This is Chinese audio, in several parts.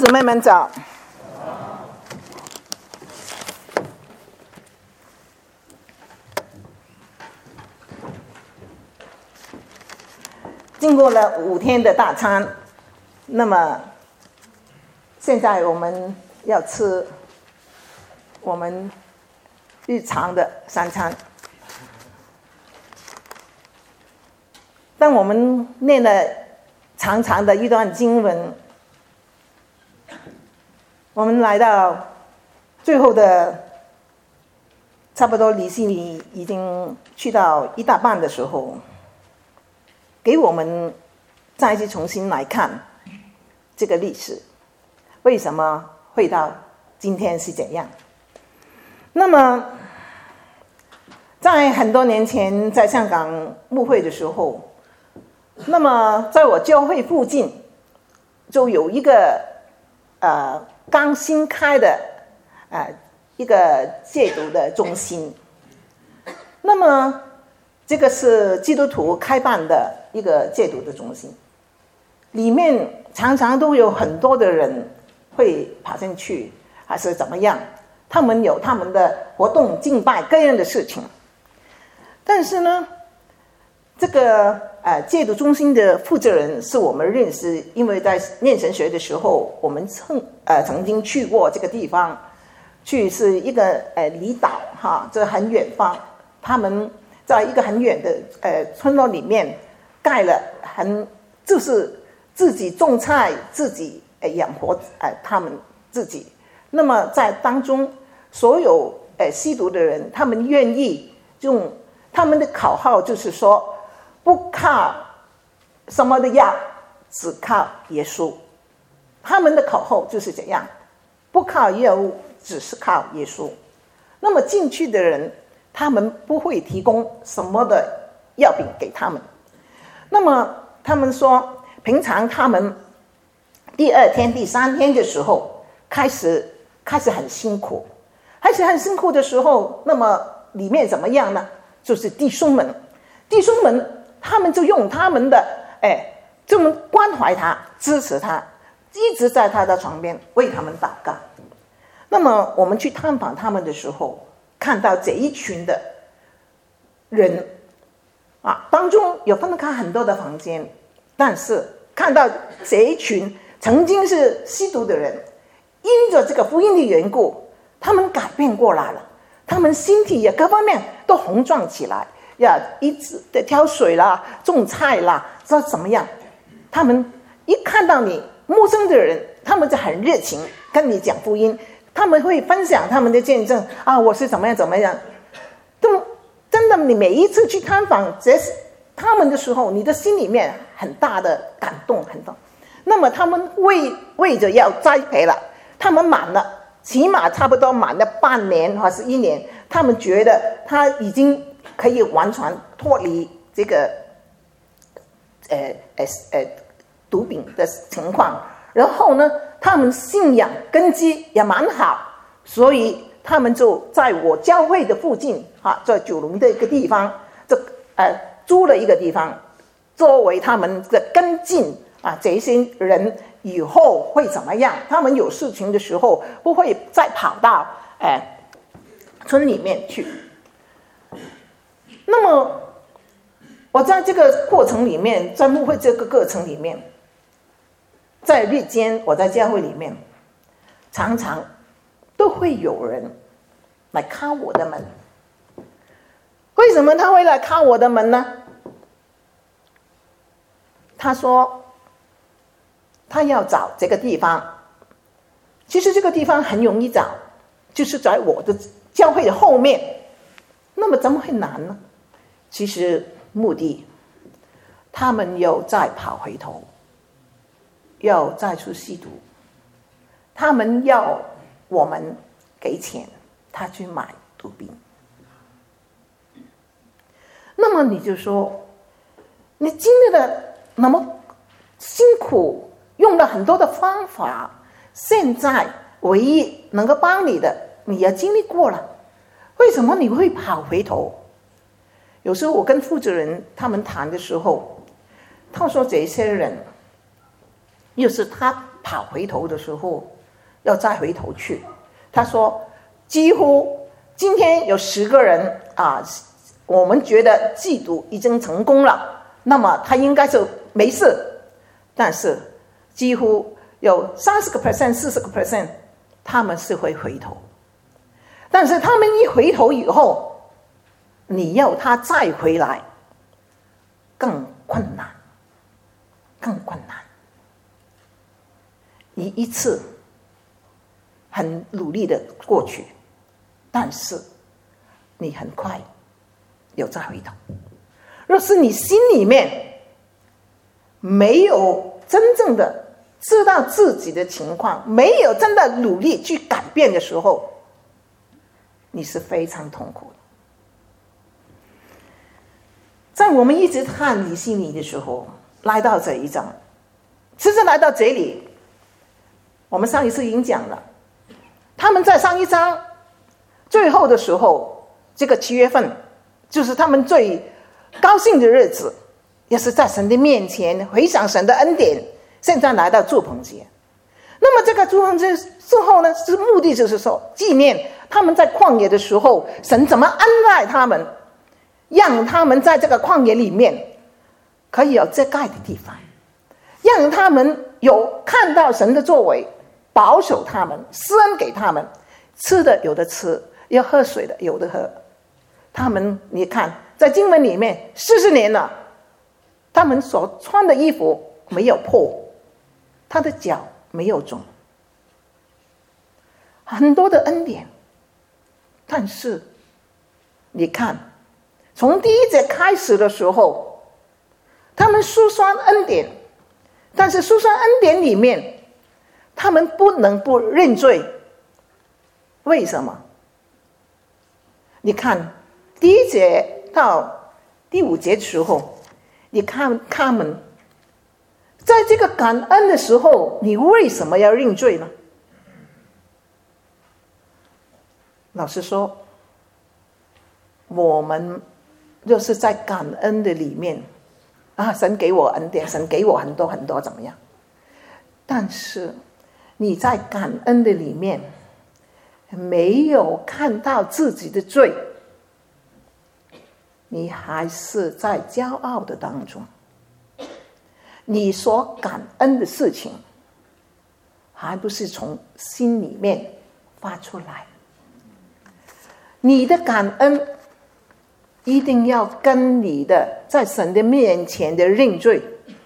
姊妹们早。经过了5天的大餐，那么现在我们要吃我们日常的3餐。当我们念了长长的一段经文，我们来到最后的差不多离心里已经去到1大半的时候，给我们再一次重新来看这个历史，为什么会到今天是怎样。那么在很多年前在香港牧会的时候，那么在我教会附近就有一个刚新开的一个戒毒的中心。那么这个是基督徒开办的一个戒毒的中心，里面常常都有很多的人会跑进去还是怎么样，他们有他们的活动敬拜各样的事情。但是呢，这个戒毒中心的负责人是我们认识，因为在念神学的时候我们曾经去过这个地方，去是一个离岛这很远方，他们在一个很远的村落里面盖了就是自己种菜自己养活他们自己。那么在当中所有吸毒的人，他们愿意用他们的口号，就是说不靠什么的药，只靠耶稣。他们的口号就是这样，不靠药物，只是靠耶稣。那么进去的人，他们不会提供什么的药品给他们。那么他们说平常他们第2天第3天的时候开始很辛苦，的时候，那么里面怎么样呢？就是弟兄们他们就用他们的这么关怀他，支持他，一直在他的床边为他们祷告。那么我们去探访他们的时候，看到这一群的人当中有分开很多的房间，但是看到这一群曾经是吸毒的人，因着这个福音的缘故，他们改变过来了，他们身体也各方面都红壮起来，一直的挑水啦，种菜啦，知道怎么样。他们一看到你陌生的人，他们就很热情跟你讲福音，他们会分享他们的见证我是怎么样。都真的，你每一次去探访他们的时候，你的心里面很大的感动，很动。那么他们为着要栽培了，他们满了，起码差不多满了半年或是1年，他们觉得他已经可以完全脱离这个毒品的情况。然后呢，他们信仰根基也蛮好，所以他们就在我教会的附近在九龙的一个地方，租了一个地方作为他们的跟进这些人以后会怎么样，他们有事情的时候不会再跑到村里面去。那么我在这个过程里面，在牧会这个过程里面，在日间我在教会里面常常都会有人来敲我的门。为什么他会来敲我的门呢？他说他要找这个地方，其实这个地方很容易找，就是在我的教会的后面。那么怎么会难呢？其实目的，他们又再跑回头，要再去吸毒，他们要我们给钱他去买毒品。那么你就说，你经历了那么辛苦，用了很多的方法，现在唯一能够帮你的你也经历过了，为什么你会跑回头？有时候我跟负责人他们谈的时候，他说这些人又是他跑回头的时候，要再回头去。他说，几乎今天有10个人我们觉得祭祖已经成功了，那么他应该是没事，但是几乎有30%、40%，他们是会回头。但是他们一回头以后，你要他再回来，更困难。你一次很努力的过去，但是你很快又再回头。若是你心里面没有真正的知道自己的情况，没有真的努力去改变的时候，你是非常痛苦的。在我们一直看以西结的时候，来到这一章，其实来到这里，我们上一次已经讲了，他们在上一章最后的时候，这个7月份就是他们最高兴的日子，也是在神的面前回想神的恩典。现在来到住棚节，那么这个住棚节之后呢，是目的就是说纪念他们在旷野的时候，神怎么恩待他们，让他们在这个旷野里面可以有遮盖的地方，让他们有看到神的作为，保守他们，施恩给他们，吃的有的吃，要喝水的有的喝。他们你看在经文里面40年了，他们所穿的衣服没有破，他的脚没有肿，很多的恩典。但是你看从第1节开始的时候，他们述说恩典，但是述说恩典里面他们不能不认罪。为什么？你看第1节到第5节的时候，你看他们在这个感恩的时候，你为什么要认罪呢？老实说，我们就是在感恩的里面神给我恩典，神给我很多很多怎么样，但是你在感恩的里面没有看到自己的罪，你还是在骄傲的当中，你所感恩的事情还不是从心里面发出来。你的感恩一定要跟你的在神的面前的认罪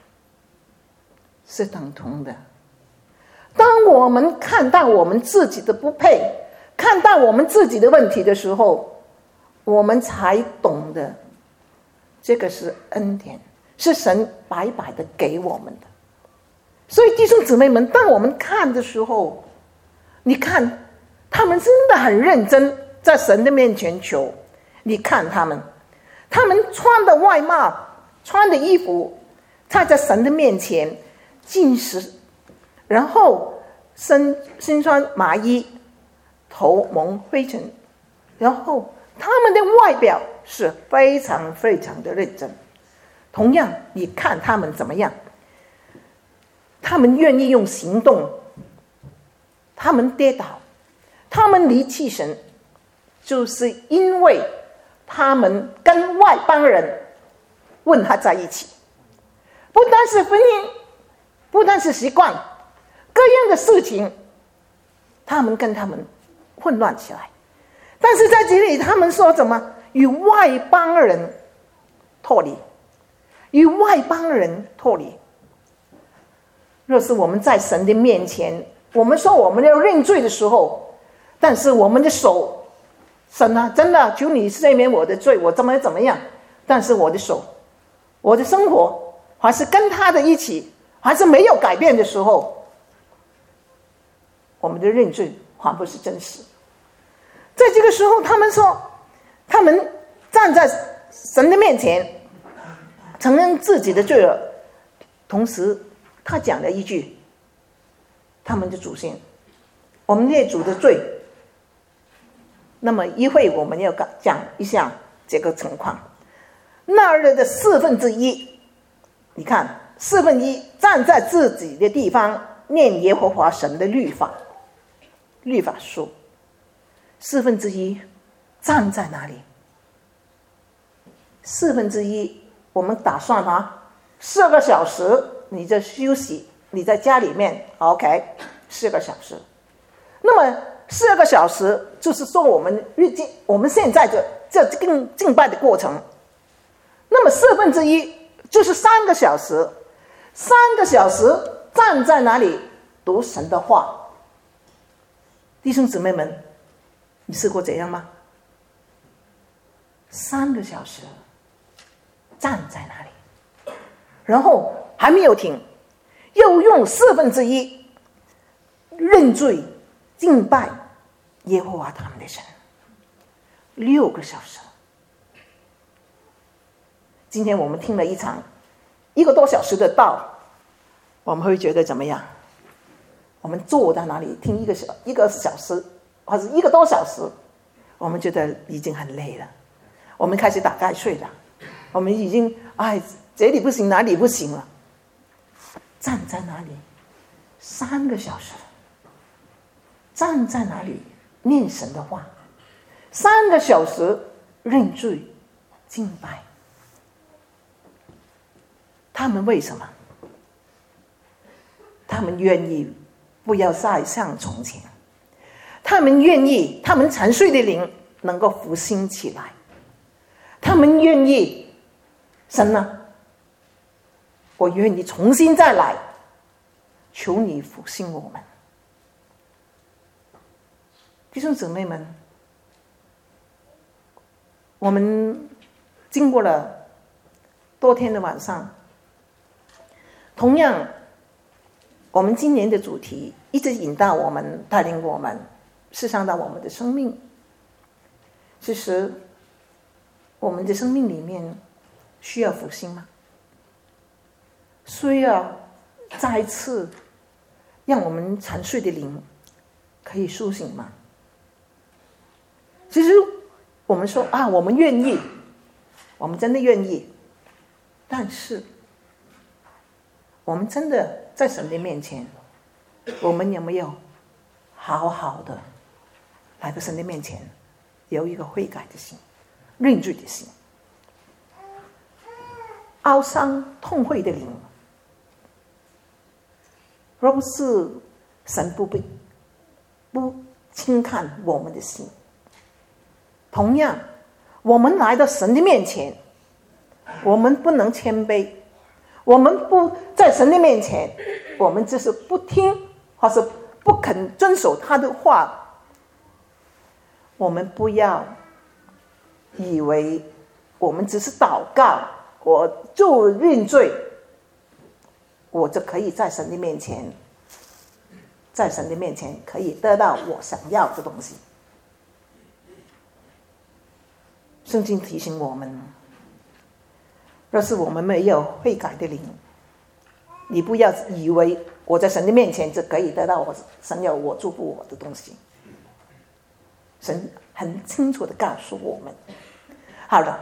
是等同的。当我们看到我们自己的不配，看到我们自己的问题的时候，我们才懂得这个是恩典，是神白白的给我们的。所以弟兄姊妹们，当我们看的时候，你看他们真的很认真在神的面前求。你看他们穿的外帽，穿的衣服，站在神的面前进食，然后身穿麻衣，头蒙灰尘，然后他们的外表是非常非常的认真。同样你看他们怎么样，他们愿意用行动，他们跌倒，他们离弃神，就是因为他们跟外邦人混合在一起，不单是婚姻，不单是习惯，各样的事情他们跟他们混乱起来。但是在这里他们说什么？与外邦人脱离，与外邦人脱离。若是我们在神的面前，我们说我们要认罪的时候，但是我们的手，神啊，真的求你赦免我的罪，我怎么样，但是我的手，我的生活还是跟他的一起，还是没有改变的时候，我们的认罪还不是真实。在这个时候他们说，他们站在神的面前承认自己的罪恶，同时他讲了一句，他们的祖先，我们列祖的罪。那么一会我们要讲一下这个情况。那日的1/4，你看1/4站在自己的地方念耶和华神的律法书，1/4站在哪里？1/4我们打算4个小时你就休息，你在家里面 OK，4个小时。那么4个小时就是说我们现在这敬拜的过程。那么1/4就是3个小时，3个小时站在哪里读神的话？弟兄姊妹们，你试过这样吗？3个小时站在哪里，然后还没有停，又用1/4认罪敬拜耶和华他们的神，6个小时。今天我们听了一场1个多小时的道，我们会觉得怎么样？我们坐在哪里听1个小时或者1个多小时，我们觉得已经很累了，我们开始打瞌睡了，我们已经这里不行哪里不行了。站在哪里3个小时，站在哪里念神的话，3个小时认罪敬拜。他们为什么？他们愿意不要再像从前，他们愿意他们残碎的灵能够复兴起来，他们愿意神啊，我愿意重新再来，求你复兴我们。弟兄姊妹们，我们经过了多天的晚上，同样我们今年的主题一直引导我们，带领我们刺伤到我们的生命。其实我们的生命里面需要复兴吗？需要再次让我们残碎的灵可以苏醒吗？其实我们说我们愿意，我们真的愿意，但是我们真的在神的面前，我们有没有好好的来到神的面前，有一个悔改的心，认罪的心，哀伤痛悔的灵，若是神不轻看我们的心。同样我们来到神的面前，我们不能谦卑，我们不在神的面前，我们只是不听或是不肯遵守他的话。我们不要以为我们只是祷告，我就认罪，我就可以在神的面前可以得到我想要的东西。圣经提醒我们，若是我们没有悔改的灵，你不要以为我在神的面前就可以得到神要我祝福我的东西。神很清楚地告诉我们。好了，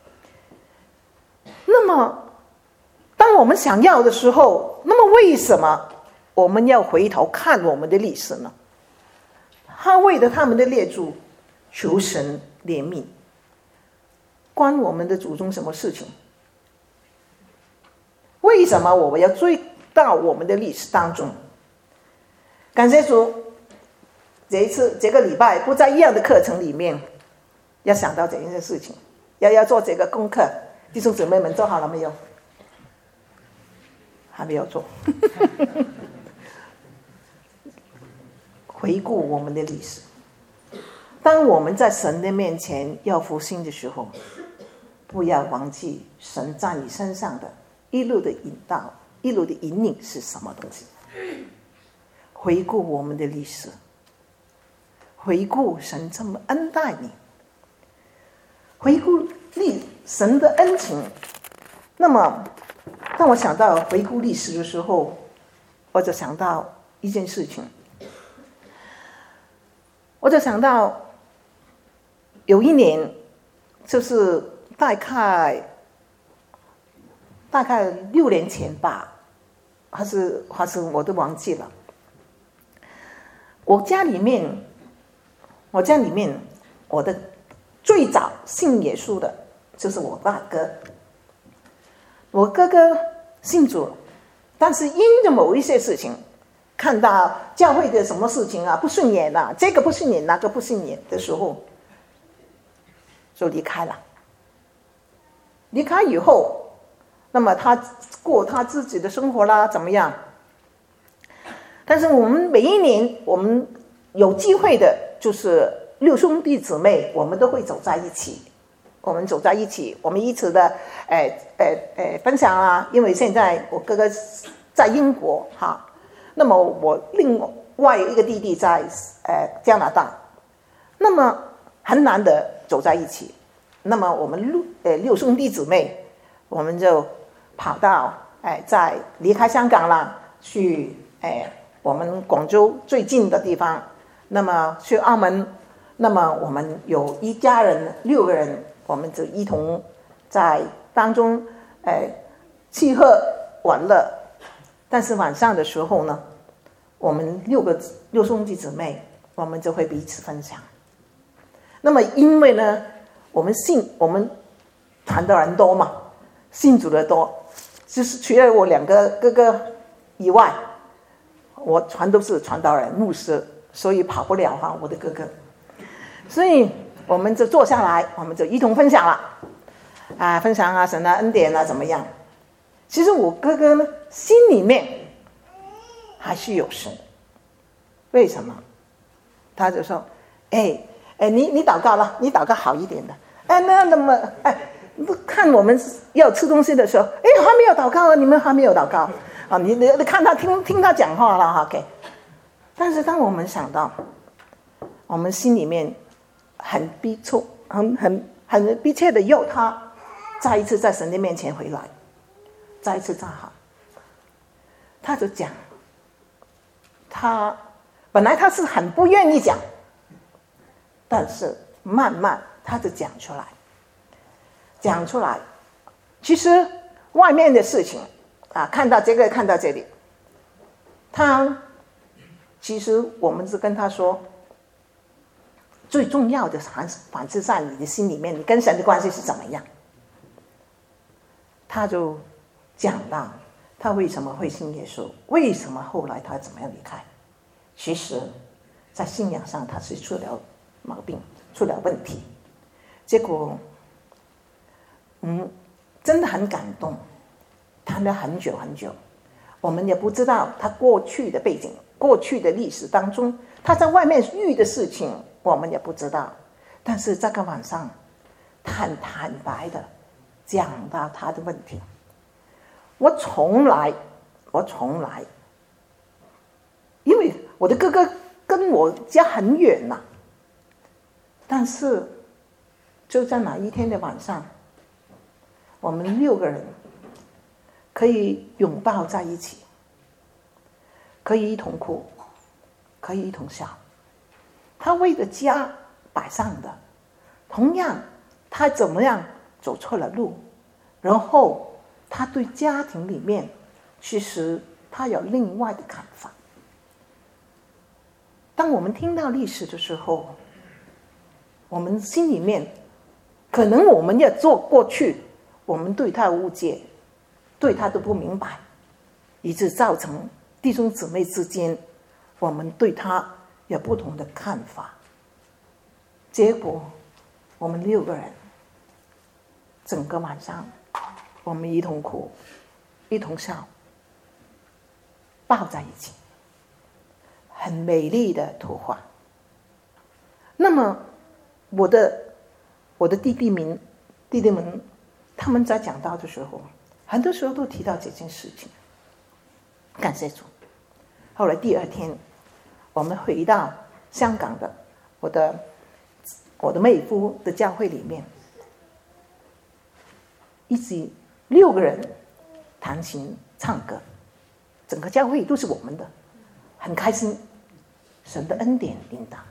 那么当我们想要的时候，那么为什么我们要回头看我们的历史呢？他为了他们的列祖求神怜悯，关我们的祖宗什么事情？为什么我们要追到我们的历史当中？感谢主，这个礼拜不在一样的课程里面要想到这件事情，要做这个功课。弟兄姊妹们做好了没有？还没有做。回顾我们的历史，当我们在神的面前要复兴的时候，不要忘记神在你身上的一路的引导，一路的引领是什么东西。回顾我们的历史，回顾神这么恩待你，回顾神的恩情。那么当我想到回顾历史的时候，我就想到一件事情，我就想到有一年，就是大概6年前吧， 还是我都忘记了。我家里面，我的最早信耶稣的就是我大哥。我哥哥信主，但是因着某一些事情，看到教会的什么事情啊不顺眼啊，这个不顺眼那个不顺眼的时候，就离开了。离开以后，那么他过他自己的生活啦，怎么样？但是我们每一年，我们有机会的，就是六兄弟姊妹，我们都会走在一起。我们走在一起，我们一起的分享啊。因为现在我哥哥在英国哈，那么我另外一个弟弟在加拿大，那么很难得走在一起。那么我们六兄弟姊妹，我们就跑到在离开香港了，去我们广州最近的地方，那么去澳门，那么我们有一家人6个人，我们就一同在当中吃喝玩乐。但是晚上的时候呢，我们六兄弟姊妹，我们就会彼此分享。那么因为呢，我们传道人多嘛，信主的多，就是除了我2个哥哥以外，我全都是传道人、牧师，所以跑不了我的哥哥。所以我们就坐下来，我们就一同分享了分享啊，神的恩典啊，怎么样？其实我哥哥呢，心里面还是有神。为什么？他就说：“你祷告了，你祷告好一点的。那么看我们要吃东西的时候，还没有祷告啊，你们还没有祷告啊？你看他听他讲话了 ，OK。但是当我们想到，我们心里面很逼促，很逼切的要他再一次在神的面前回来，再一次站好。他就讲，他本来他是很不愿意讲，但是慢慢他就讲出来。其实外面的事情看到这个看到这里，其实我们是跟他说，最重要的反是在你的心里面，你跟神的关系是怎么样。他就讲到他为什么会信耶稣，为什么后来他怎么样离开。其实在信仰上他是出了毛病，出了问题。结果真的很感动，谈了很久很久。我们也不知道他过去的背景，过去的历史当中，他在外面遇的事情我们也不知道。但是这个晚上他很坦白的讲到他的问题。我从来，因为我的哥哥跟我家很远但是就在哪一天的晚上，我们6个人可以拥抱在一起，可以一同哭，可以一同笑。他为了家摆上的，同样他怎么样走错了路，然后他对家庭里面其实他有另外的看法。当我们听到历史的时候，我们心里面可能我们也做过去，我们对他误解，对他都不明白，以致造成弟兄姊妹之间我们对他有不同的看法。结果我们6个人整个晚上我们一同哭，一同笑，抱在一起，很美丽的图画。那么我的弟弟们他们在讲道的时候，很多时候都提到这件事情。感谢主。后来第2天我们回到香港的我的妹夫的教会里面，一起6个人弹琴唱歌，整个教会都是我们的，很开心，神的恩典领导。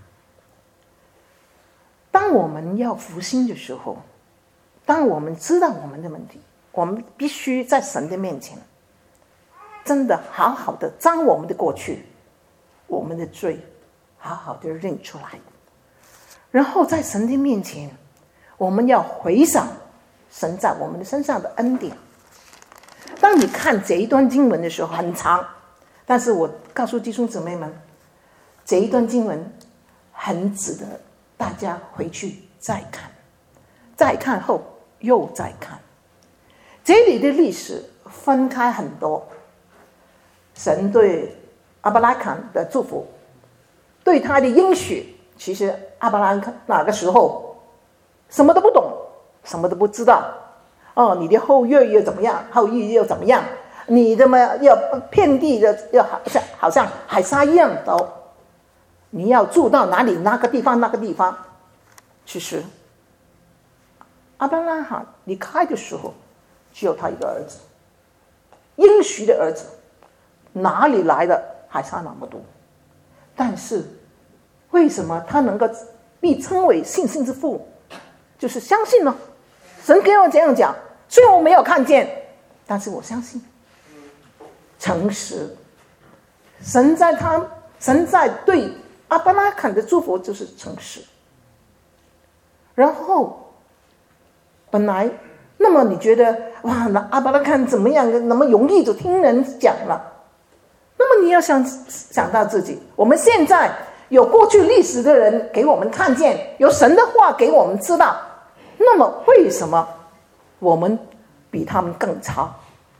当我们要复兴的时候，当我们知道我们的问题，我们必须在神的面前真的好好的将我们的过去，我们的罪好好的认出来，然后在神的面前，我们要回想神在我们的身上的恩典。当你看这一段经文的时候很长，但是我告诉弟兄姊妹们，这一段经文很值得大家回去再看，再看后又再看。这里的历史分开很多，神对亚伯拉罕的祝福，对他的应许，其实亚伯拉罕那个时候什么都不懂，什么都不知道。你的后裔又怎么样？后裔又怎么样？你怎么要遍地的要好像海沙一样都，你要住到哪里？那个地方。其实亚伯拉罕离开的时候，只有他一个儿子，应许的儿子，哪里来的海沙那么多？但是为什么他能够被称为信心之父？就是相信呢。神给我这样讲，虽然我没有看见，但是我相信。诚实，神在对亚伯拉罕的祝福就是诚实。然后本来那么你觉得哇，那亚伯拉罕怎么样，那么容易就听人讲了，那么你要想到自己，我们现在有过去历史的人给我们看见，有神的话给我们知道，那么为什么我们比他们更差？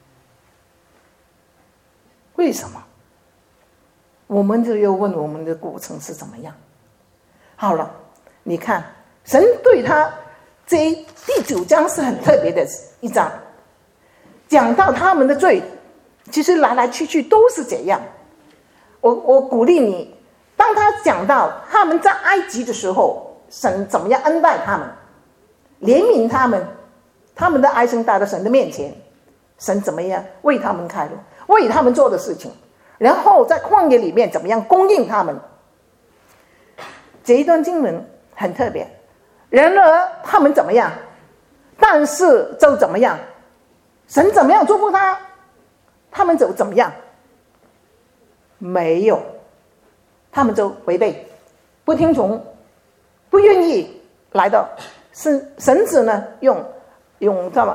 为什么？我们就要问我们的过程是怎么样。好了，你看神对他第9章是很特别的一章，讲到他们的罪，其实来来去去都是这样。我鼓励你，当他讲到他们在埃及的时候，神怎么样恩待他们，怜悯他们，他们的哀声带到神的面前，神怎么样为他们开路，为他们做的事情，然后在旷野里面怎么样供应他们。这一段经文很特别，然而他们怎么样？但是就怎么样？神怎么样祝福他们就怎么样？没有，他们就违背，不听从，不愿意来到神子呢，用知道吗？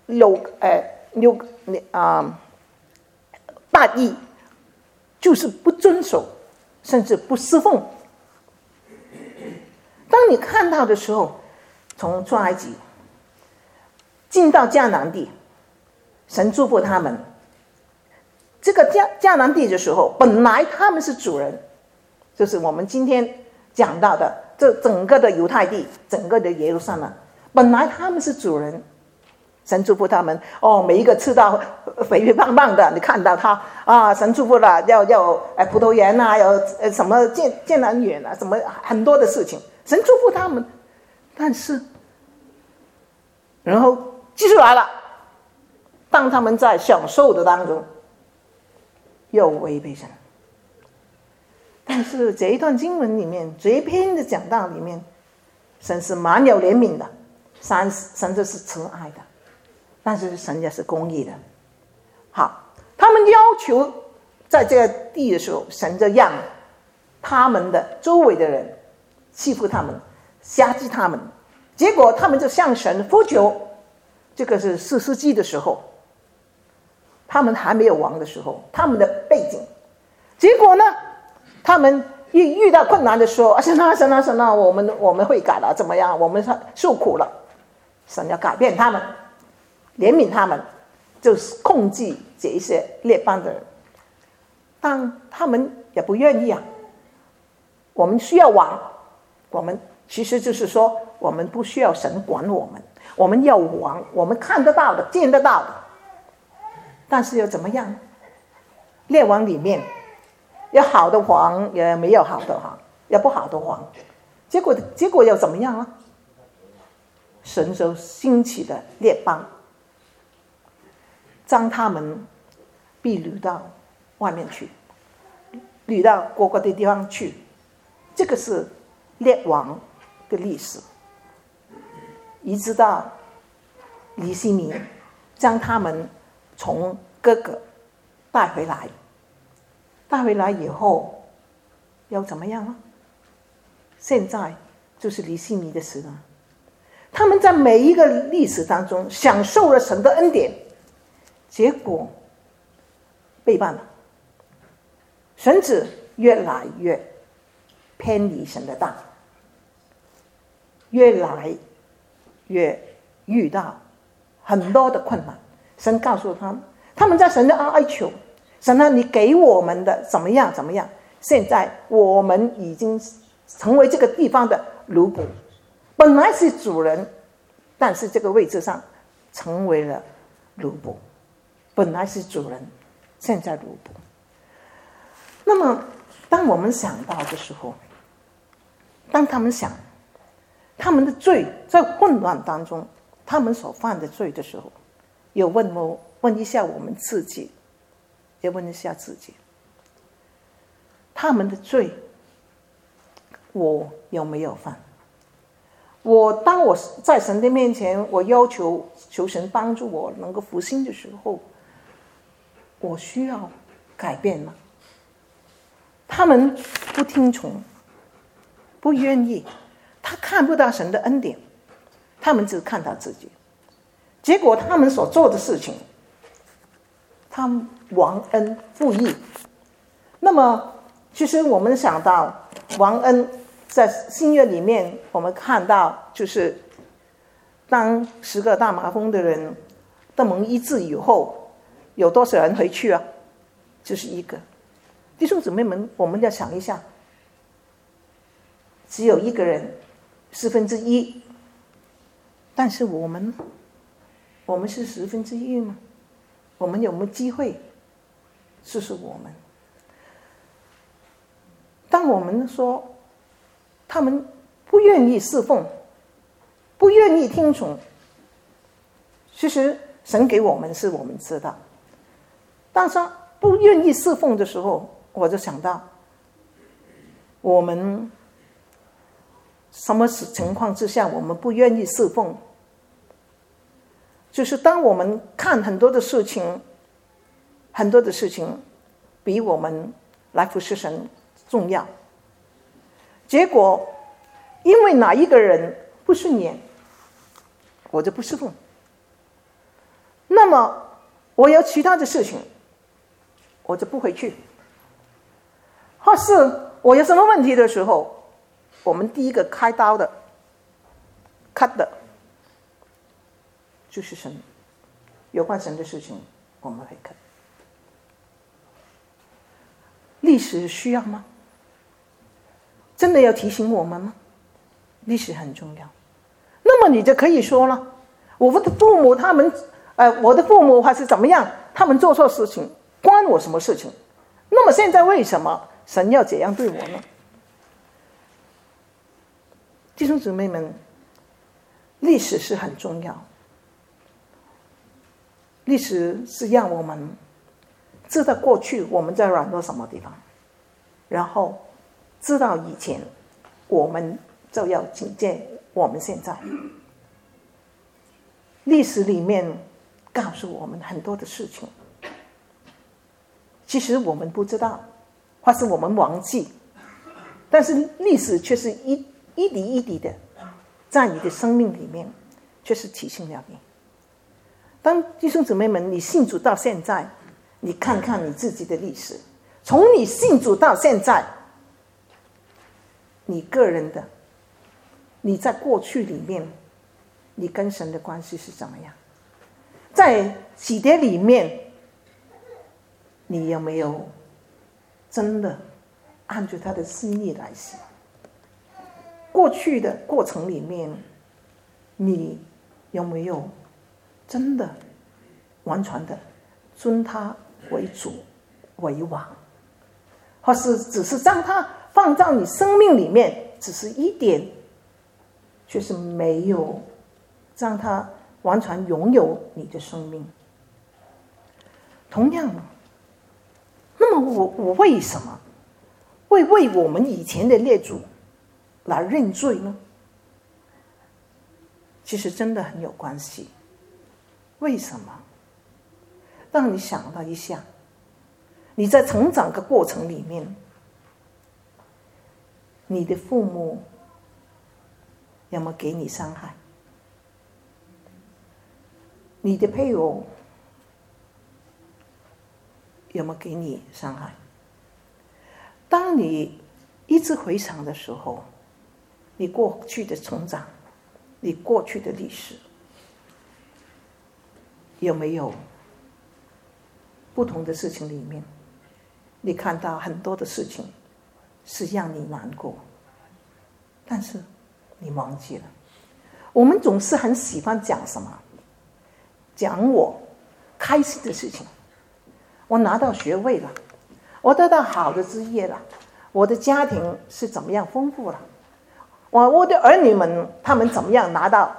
大意就是不遵守，甚至不侍奉。当你看到的时候，从出埃及进到迦南地，神祝福他们。这个迦南地的时候，本来他们是主人，就是我们今天讲到的这整个的犹太地，整个的耶路撒冷，本来他们是主人。神祝福他们每一个吃到肥肥胖胖的，你看到他神祝福了，要葡萄园啊，有什么建南园啊，什么很多的事情，神祝福他们。但是然后继续来了，当他们在享受的当中又违背神。但是这一段经文里面，这一篇的讲道里面，神是蛮有怜悯的，神就是慈爱的，但是神也是公义的。好，他们要求在这个地的时候，神就让他们的周围的人欺负他们，辖制他们，结果他们就向神呼求。这个是士师记的时候，他们还没有王的时候，他们的背景。结果呢，他们遇到困难的时候，神啊，我们会改了，怎么样？我们受苦了，神要改变他们，怜悯他们，就是控制这一些列邦的人。但他们也不愿意啊。我们需要王，我们其实就是说，我们不需要神管我们，我们要王，我们看得到的，见得到的。但是又怎么样？列王里面有好的王，也没有好的王，有不好的王。结果又怎么样啊？神就兴起的列邦，将他们被掳到外面去，掳到各个的地方去。这个是列王的历史，一直到尼希米将他们从哥哥带回来，带回来以后要怎么样呢？现在就是尼希米的时代，他们在每一个历史当中享受了神的恩典，结果背叛了，甚至越来越偏离神的道，越来越遇到很多的困难。神告诉他们在神的哀求，神啊，你给我们的怎么样怎么样，现在我们已经成为这个地方的奴仆，本来是主人，但是这个位置上成为了奴仆，本来是主人，现在奴仆。那么当我们想到的时候，当他们想他们的罪在混乱当中，他们所犯的罪的时候，有问一下我们自己，也问一下自己，他们的罪我有没有犯？当我在神的面前，我要求神帮助我能够复兴的时候，我需要改变吗？他们不听从，不愿意，他看不到神的恩典，他们只看到自己，结果他们所做的事情，他们忘恩负义。那么其实我们想到忘恩，在新约里面我们看到，就是当10个大麻风的人得蒙医治以后，有多少人回去啊？就是1个。弟兄姊妹们，我们要想一下，只有1个人1/4，但是我们是1/10吗？我们有没有机会试试我们？当我们说他们不愿意侍奉，不愿意听从，其实神给我们是我们知道，但是不愿意侍奉的时候，我就想到我们什么情况之下我们不愿意侍奉，就是当我们看很多的事情比我们来服侍神重要，结果因为哪一个人不顺眼，我就不侍奉，那么我有其他的事情我就不回去，或是我有什么问题的时候，我们第一个开刀的 cut 的就是神，有关神的事情我们会 cut。 历史需要吗？真的要提醒我们吗？历史很重要。那么你就可以说了，我的父母还是怎么样，他们做错事情关我什么事情？那么现在为什么神要这样对我呢？弟兄姊妹们，历史是很重要，历史是让我们知道过去我们在软弱什么地方，然后知道以前我们就要警戒我们现在。历史里面告诉我们很多的事情，其实我们不知道，或是我们忘记，但是历史却是一滴一滴的在你的生命里面却是提醒了你。当弟兄姊妹们，你信主到现在，你看看你自己的历史，从你信主到现在，你个人的，你在过去里面你跟神的关系是怎么样？在洗碟里面，你有没有真的按照他的心意来洗？过去的过程里面，你有没有真的完全的尊他为主为王，或是只是将他放到你生命里面，只是一点，却是没有让他完全拥有你的生命？同样，那么我为什么会为我们以前的列祖来认罪呢？其实真的很有关系。为什么？让你想到一下， 你在成长的过程里面，你的父母有没有给你伤害？你的配偶有没有给你伤害？当你一直回想的时候，你过去的成长，你过去的历史，有没有不同的事情里面，你看到很多的事情是让你难过，但是你忘记了。我们总是很喜欢讲什么？讲我开心的事情，我拿到学位了，我得到好的职业了，我的家庭是怎么样丰富了，我的儿女们他们怎么样拿到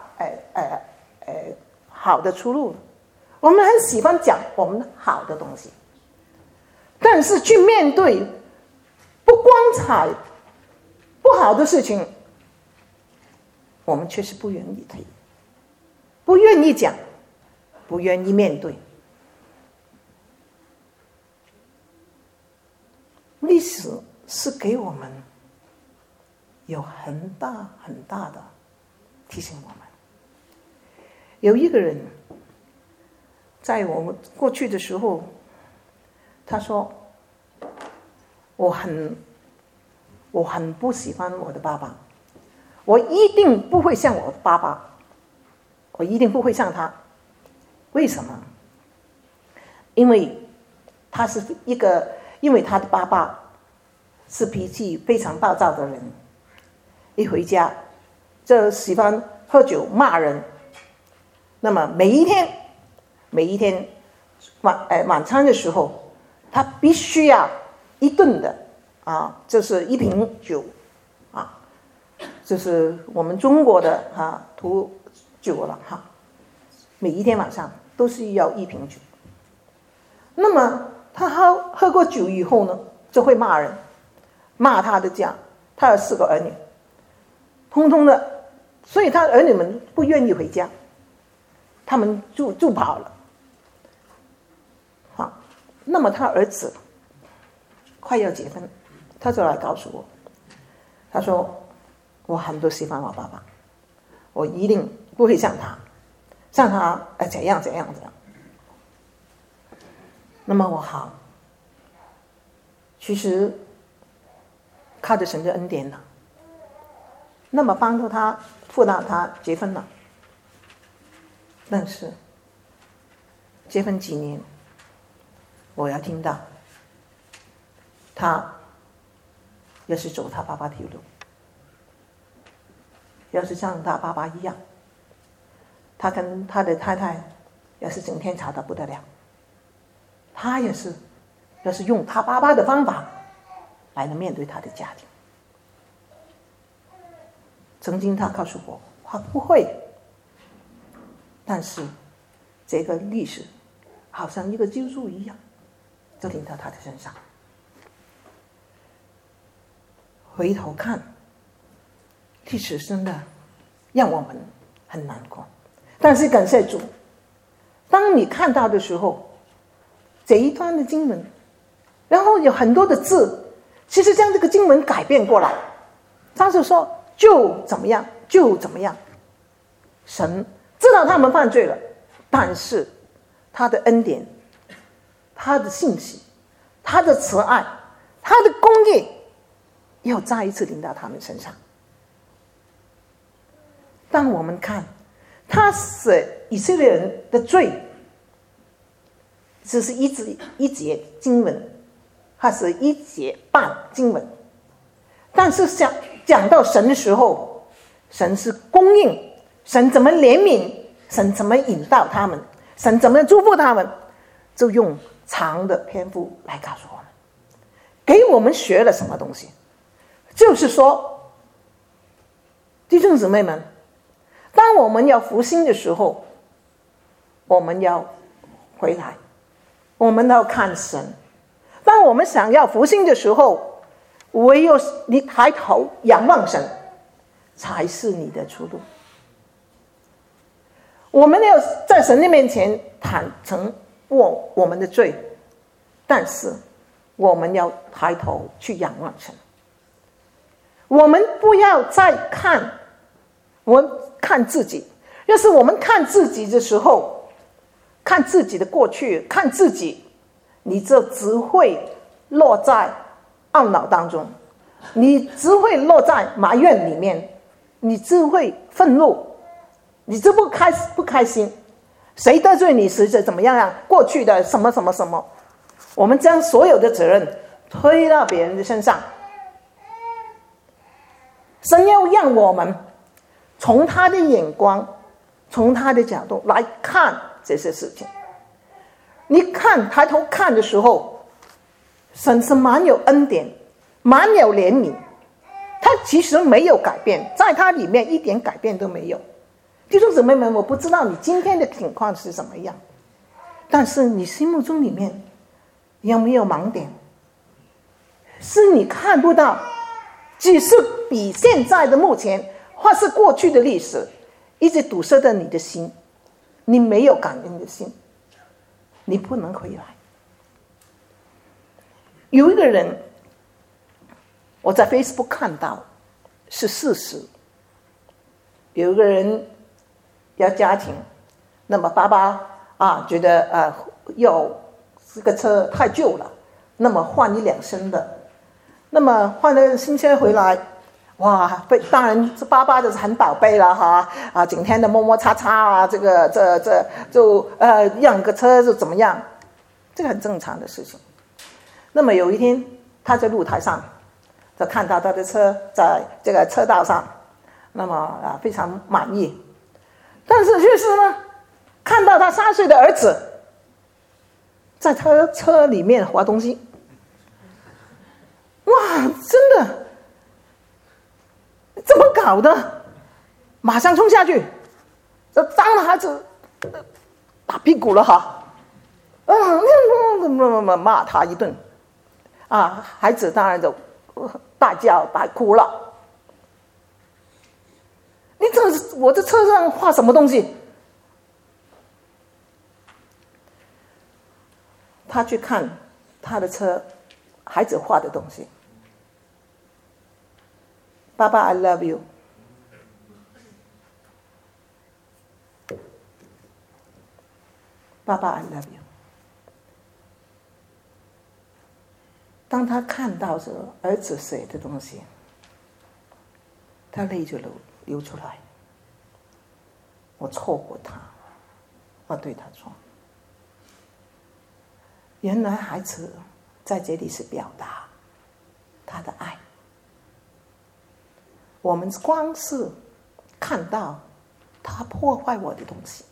好的出路了。我们很喜欢讲我们好的东西，但是去面对不光彩不好的事情，我们却是不愿意提，不愿意讲，不愿意面对。历史是给我们有很大很大的提醒我们。有一个人在我们过去的时候，他说我很不喜欢我的爸爸，我一定不会像我的爸爸，我一定不会像他。为什么？因为他的爸爸是脾气非常暴躁的人，一回家就喜欢喝酒骂人。那么每一天晚餐的时候，他必须要一顿的就是一瓶酒就是我们中国的毒酒了每一天晚上都是要一瓶酒。那么他喝过酒以后呢，就会骂人，骂他的家，他有4个儿女，通通的，所以他儿女们不愿意回家，他们就跑了。那么他儿子快要结婚，他就来告诉我，他说我很不喜欢我爸爸，我一定不会像他怎样。那么我好，其实靠着神的恩典了，那么帮助他辅导他结婚了。但是结婚几年，我要听到他要是走他爸爸的路，要是像他爸爸一样，他跟他的太太要是整天吵得不得了，他也是要是用他爸爸的方法来能面对他的家庭。曾经他告诉我他不会，但是这个历史好像一个救助一样，就临到他的身上。回头看，历史真的让我们很难过，但是感谢主，当你看到的时候，这一段的经文，然后有很多的字，其实将这个经文改变过来，他就说就怎么样就怎么样。神知道他们犯罪了，但是他的恩典，他的信息，他的慈爱，他的公义又再一次临到他们身上。当我们看他是以色列人的罪，这是一节经文，它是1节半经文，但是讲到神的时候，神是供应，神怎么怜悯，神怎么引导他们，神怎么祝福他们，就用长的篇幅来告诉我们，给我们学了什么东西。就是说，弟兄姊妹们，当我们要复兴的时候，我们要回来，我们要看神。当我们想要复兴的时候，唯有你抬头仰望神，才是你的出路。我们要在神的面前坦诚我们的罪，但是我们要抬头去仰望神。我们不要再我们看自己。要是我们看自己的时候，看自己的过去，看自己，你就只会落在懊恼当中，你只会落在埋怨里面，你只会愤怒，你就不开心。谁得罪你时怎么样过去的什么什么什么，我们将所有的责任推到别人的身上。神要让我们从他的眼光，从他的角度来看这些事情。你抬头看的时候，神是蛮有恩典，蛮有怜悯，他其实没有改变，在他里面一点改变都没有。弟兄姊妹们，我不知道你今天的情况是什么样，但是你心目中里面有没有盲点？是你看不到，只是比现在的目前或是过去的历史一直堵塞着你的心，你没有感恩的心，你不能回来。有一个人，我在 Facebook 看到是事实，有一个人要家庭，那么爸爸觉得要这个车太旧了，那么换一辆新的，那么换了新车回来，哇，当然这爸爸就是很宝贝了哈，整天的摸摸擦擦这就让个车就怎么样，这个很正常的事情。那么有一天他在露台上就看到他的车在这个车道上，那么非常满意，但是就是呢，看到他3岁的儿子在他车里面划东西，哇，真的怎么搞的？马上冲下去，这脏了孩子打屁股了哈，骂他一顿，孩子当然就大叫大哭了。你我的车上画什么东西？他去看他的车，孩子画的东西。爸爸 I love you。 爸爸 I love you。 当他看到这儿子写的东西，他泪就流出来。我错过他，我对他说，原来孩子在这里是表达他的爱。我们光是看到他破坏我的东西，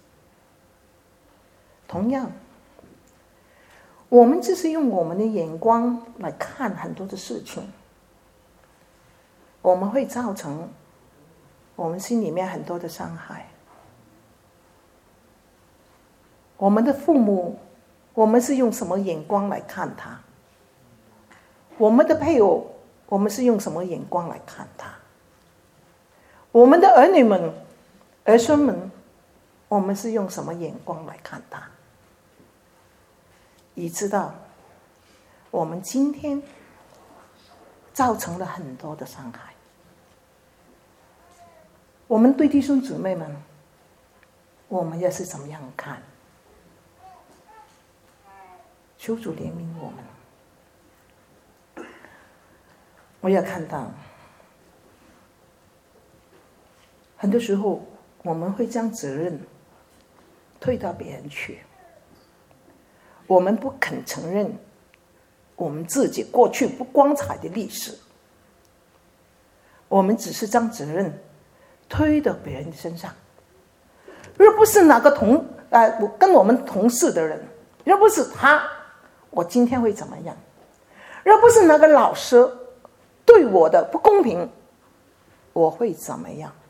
同样我们只是用我们的眼光来看很多的事情，我们会造成我们心里面很多的伤害。我们的父母，我们是用什么眼光来看他？我们的配偶，我们是用什么眼光来看他？我们的儿女们、儿孙们，我们是用什么眼光来看他？以致到我们今天造成了很多的伤害。我们对弟兄姊妹们，我们要是怎么样看？求主怜悯我们。我也看到很多时候我们会将责任推到别人去，我们不肯承认我们自己过去不光彩的历史，我们只是将责任推到别人身上。若不是哪个跟我们同事的人，若不是他，我今天会怎么样？若不是那个老师对我的不公平，我会怎么样？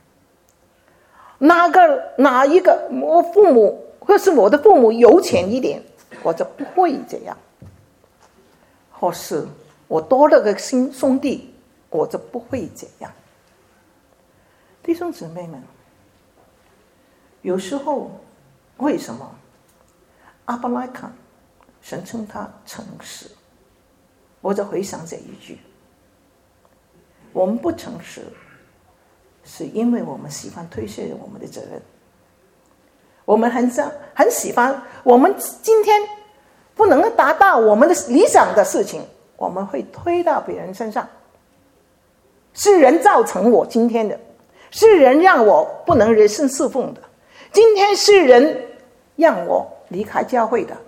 哪一个我父母或是我的父母有钱一点，我就不会这样；或是我多了个兄弟，我就不会这样。弟兄姊妹们，有时候为什么阿伯拉罕神称他诚实？ 我就回想这一句：我们不诚实，是因为我们喜欢推卸我们的责任。我们很喜欢，我们今天不能够达到我们的理想的事情，我们会推到别人身上。是人造成我今天的，是人让我不能人生侍奉的，今天是人让我离开教会的，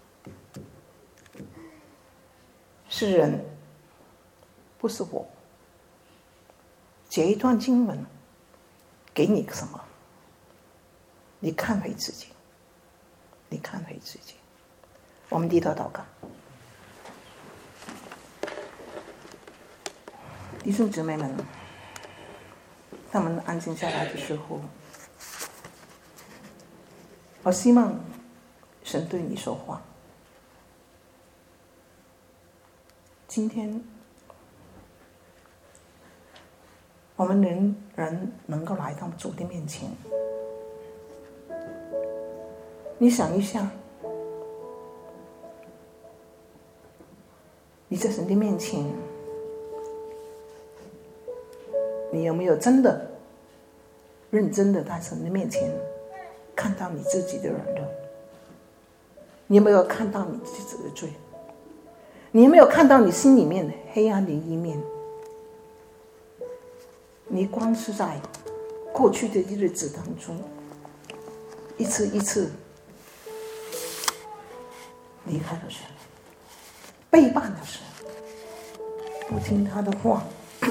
是人，不是我。这一段经文给你什么？你看回自己，你看回自己。我们低头祷告。弟兄姊妹们，他们安静下来的时候，我希望神对你说话。今天我们人能够来到主的面前，你想一下，你在神的面前，你有没有真的认真的在神的面前看到你自己的软弱？你有没有看到你自己的罪？你有没有看到你心里面的黑暗的一面？你光是在过去的日子当中，一次一次离开了神，背叛了神，不听他的话，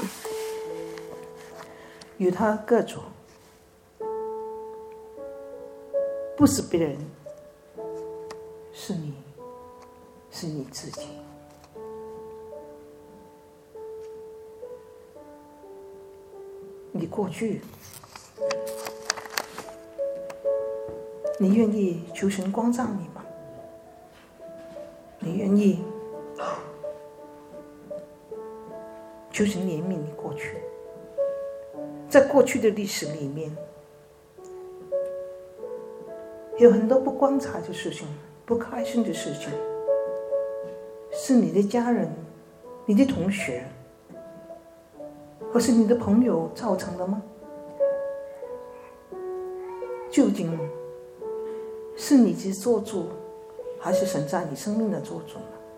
与他各走，不是别人，是你自己。你过去，你愿意求神光照你吗？你愿意求神怜悯你过去？在过去的历史里面，有很多不光彩的事情，不开心的事情，是你的家人、你的同学或是你的朋友造成的吗？究竟是你自己做主，还是神在你生命的做主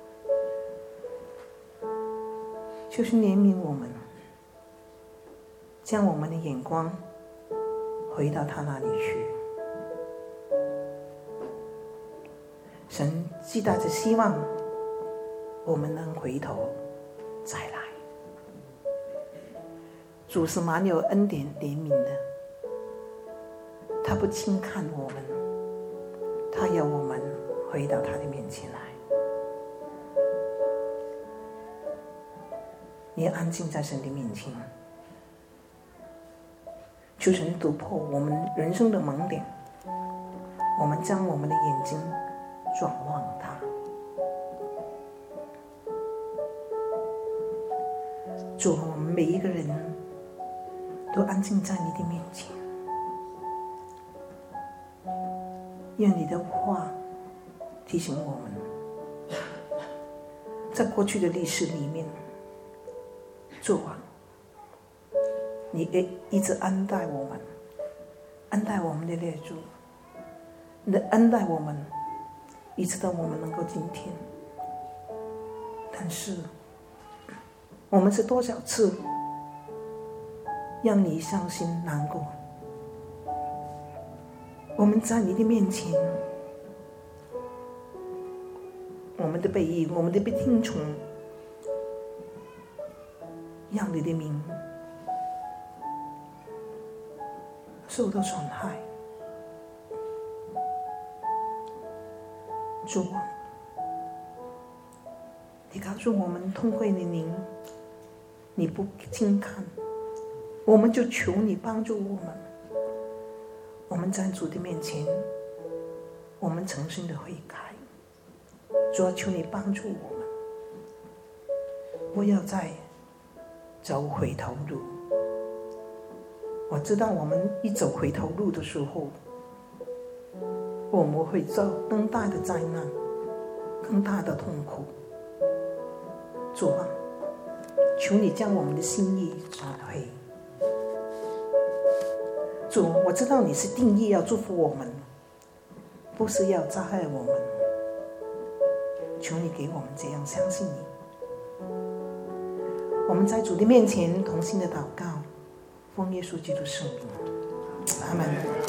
呢？就是怜悯我们，将我们的眼光回到他那里去。神期待着希望我们能回头再来。主是满有恩典怜悯的，他不轻看我们，他要我们回到他的面前来。你安静在神的面前，求神突破我们人生的盲点，我们将我们的眼睛转望他。主，我们每一个人都安静在你的面前，愿你的话提醒我们，在过去的历史里面，主啊，你一直恩待我们，恩待我们的列祖，你的恩待我们，一直到我们能够今天。但是我们是多少次让你伤心难过？我们在你的面前，我们的背义，我们的不听从，让你的名受到损害。主啊，你告诉我们痛悔的灵，你不轻看，我们就求你帮助我们。我们在主的面前，我们诚心的悔改。主啊，求你帮助我们，不要再走回头路。我知道我们一走回头路的时候，我们会遭更大的灾难，更大的痛苦。 主啊，求你将我们的心意转回。主，我知道你是定义要祝福我们，不是要灾害我们。求你给我们这样相信你。我们在主的面前同心的祷告，奉耶稣基督圣名，阿们。